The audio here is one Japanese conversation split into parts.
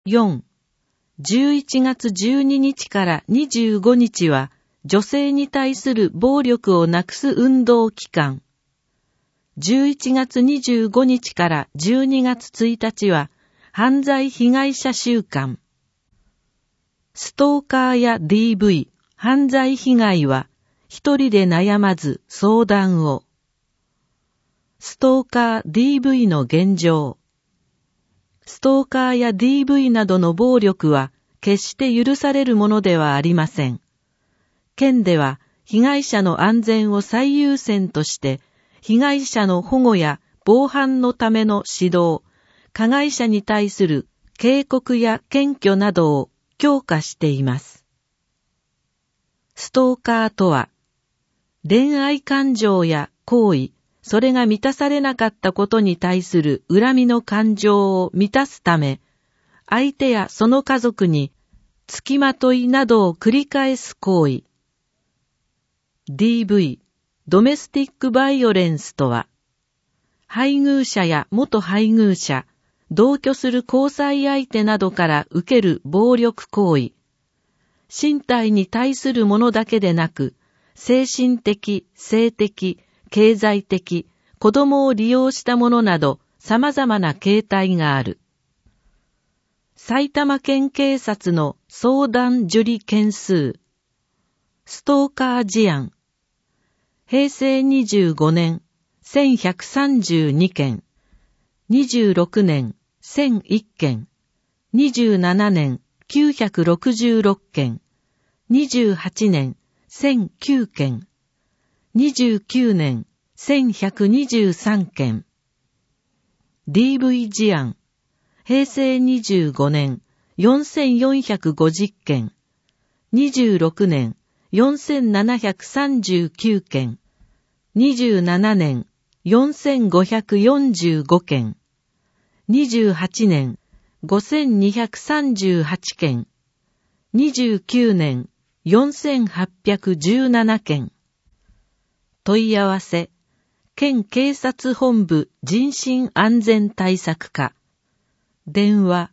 4、11月12日から25日は、女性に対する暴力をなくす運動期間。11月25日から12月1日は、犯罪被害者週間。ストーカーや DV、犯罪被害は、一人で悩まず相談を。ストーカー DV の現状。ストーカーや DV などの暴力は決して許されるものではありません。県では被害者の安全を最優先として、被害者の保護や防犯のための指導、加害者に対する警告や検挙などを強化しています。ストーカーとは、恋愛感情や行為、それが満たされなかったことに対する恨みの感情を満たすため、相手やその家族に付きまといなどを繰り返す行為。DV、ドメスティックバイオレンスとは、配偶者や元配偶者、同居する交際相手などから受ける暴力行為。身体に対するものだけでなく、精神的、性的、経済的、子供を利用したものなど様々な形態がある。埼玉県警察の相談受理件数。ストーカー事案。平成25年、1132件。26年、1001件。27年、966件。28年、1009件。29年、1123件。DV 事案。平成25年、4450件。26年、4739件。27年、4545件。28年、5238件。29年、4817件。問い合わせ、県警察本部人身安全対策課。電話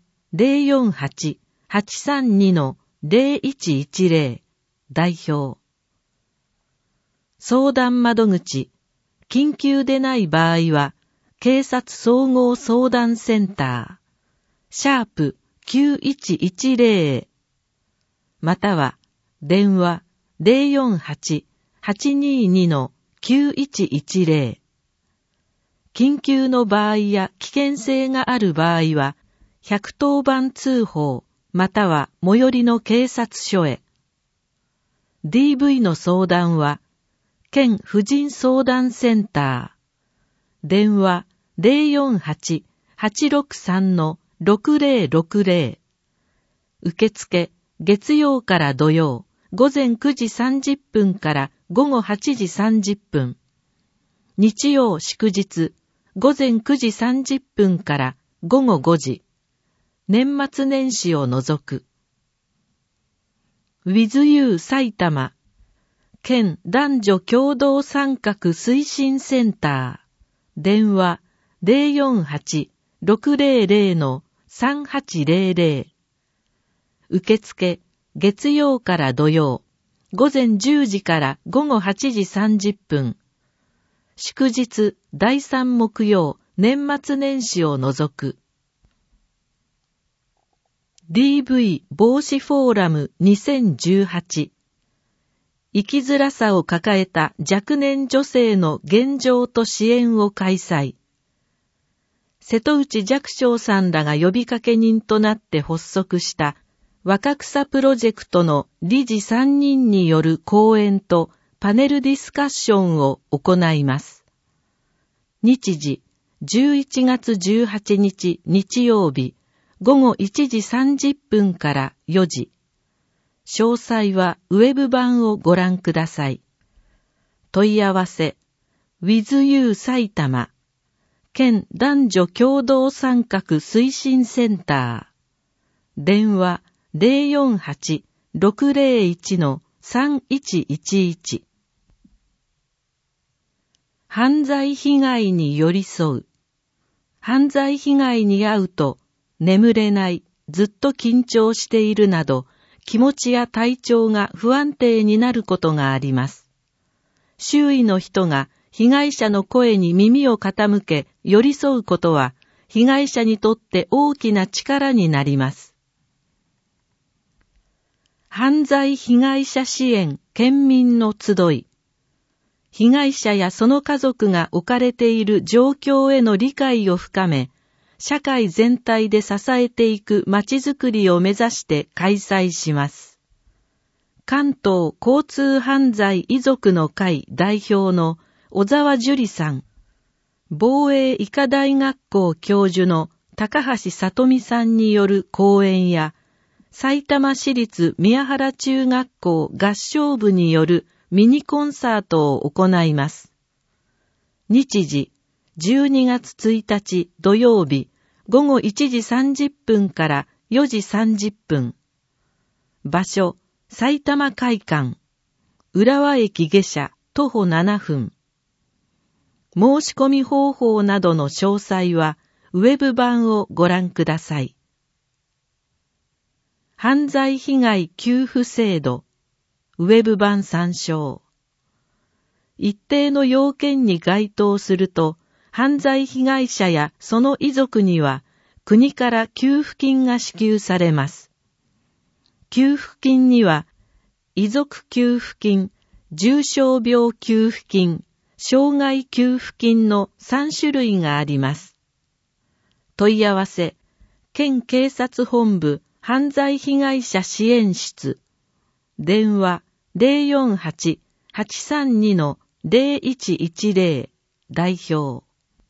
048-832-0110 代表。相談窓口、緊急でない場合は、警察総合相談センター、#9110 または、電話 048-822-9110 緊急の場合や危険性がある場合は、110番通報または最寄りの警察署へ。DV の相談は、県婦人相談センター、電話 048-863-6060 受付、月曜から土曜、午前9時30分から午後8時30分。日曜祝日、午前9時30分から午後5時。年末年始を除く。With You 埼玉、県男女共同参画推進センター、電話 048-600-3800 受付、月曜から土曜、午前10時から午後8時30分。祝日、第3木曜、年末年始を除く。DV 防止フォーラム2018。生きづらさを抱えた若年女性の現状と支援を開催。瀬戸内寂聴さんらが呼びかけ人となって発足した若草プロジェクトの理事3人による講演とパネルディスカッションを行います。日時、11月18日日曜日、午後1時30分から4時。詳細はウェブ版をご覧ください。問い合わせ、With You 埼玉、県男女共同参画推進センター、電話 048-601-3111 犯罪被害に寄り添う。犯罪被害に遭うと眠れない、 ずっと緊張しているなど、気持ちや体調が不安定になることがあります。周囲の人が被害者の声に耳を傾け、寄り添うことは、被害者にとって大きな力になります。犯罪被害者支援県民の集い。被害者やその家族が置かれている状況への理解を深め、社会全体で支えていくまちづくりを目指して開催します。関東交通犯罪遺族の会代表の小沢樹里さん、防衛医科大学校教授の高橋里美さんによる講演や、埼玉市立宮原中学校合唱部によるミニコンサートを行います。日時、12月1日土曜日、午後1時30分から4時30分。場所、埼玉会館。浦和駅下車、徒歩7分。申し込み方法などの詳細は、ウェブ版をご覧ください。犯罪被害給付制度、ウェブ版参照。一定の要件に該当すると、犯罪被害者やその遺族には、国から給付金が支給されます。給付金には、遺族給付金、重傷病給付金、障害給付金の3種類があります。問い合わせ、県警察本部犯罪被害者支援室、電話 048-832-0110 代表。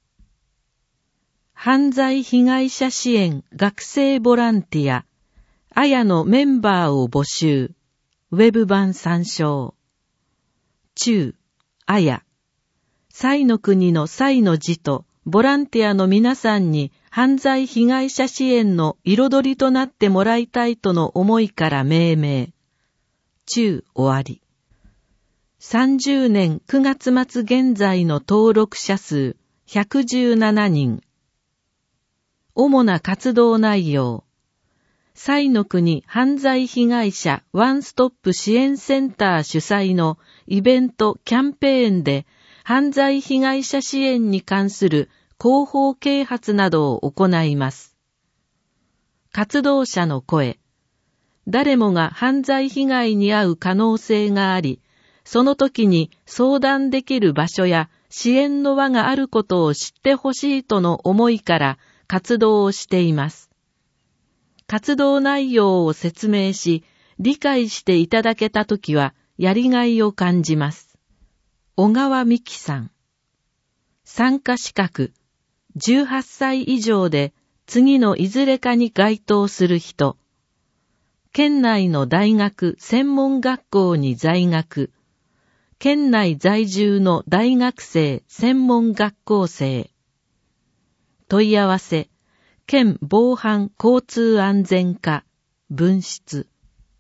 犯罪被害者支援学生ボランティア、あやのメンバーを募集、ウェブ版参照。中、あや。彩の国の彩の字と、ボランティアの皆さんに犯罪被害者支援の彩りとなってもらいたいとの思いから命名。中終わり。30年9月末現在の登録者数117人。主な活動内容。彩の国犯罪被害者ワンストップ支援センター主催のイベントキャンペーンで犯罪被害者支援に関する広報啓発などを行います。活動者の声。誰もが犯罪被害に遭う可能性があり、その時に相談できる場所や支援の輪があることを知ってほしいとの思いから活動をしています。活動内容を説明し、理解していただけたときはやりがいを感じます。小川美希さん。参加資格。18歳以上で次のいずれかに該当する人。県内の大学専門学校に在学。県内在住の大学生専門学校生。問い合わせ。県防犯交通安全課分室。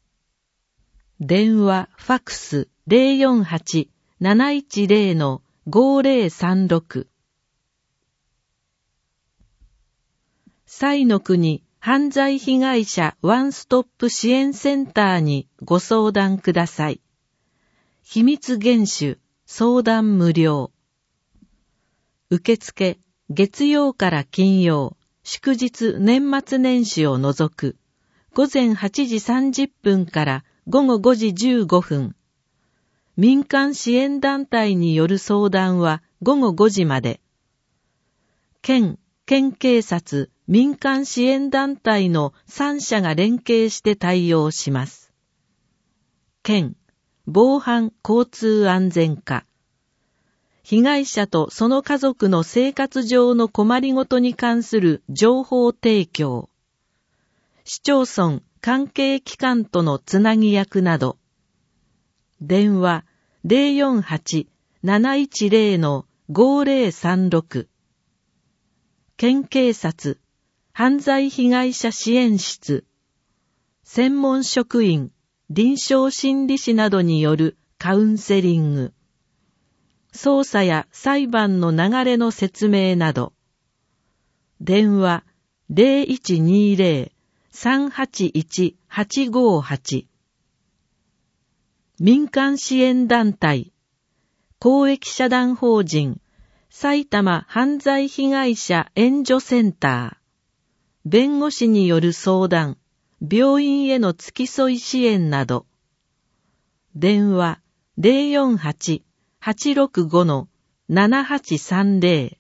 電話ファックス 048-710-5036。彩の国犯罪被害者ワンストップ支援センターにご相談ください。秘密厳守、相談無料。受付、月曜から金曜、祝日年末年始を除く、午前8時30分から午後5時15分。民間支援団体による相談は午後5時まで。県警察、民間支援団体の3社が連携して対応します。県防犯交通安全課。被害者とその家族の生活上の困りごとに関する情報提供。市町村関係機関とのつなぎ役など。電話 048-710-5036。県警察犯罪被害者支援室。専門職員、臨床心理士などによるカウンセリング。捜査や裁判の流れの説明など。電話 381-858。民間支援団体、公益社団法人、埼玉犯罪被害者援助センター、弁護士による相談、病院への付き添い支援など。電話 048-865-7830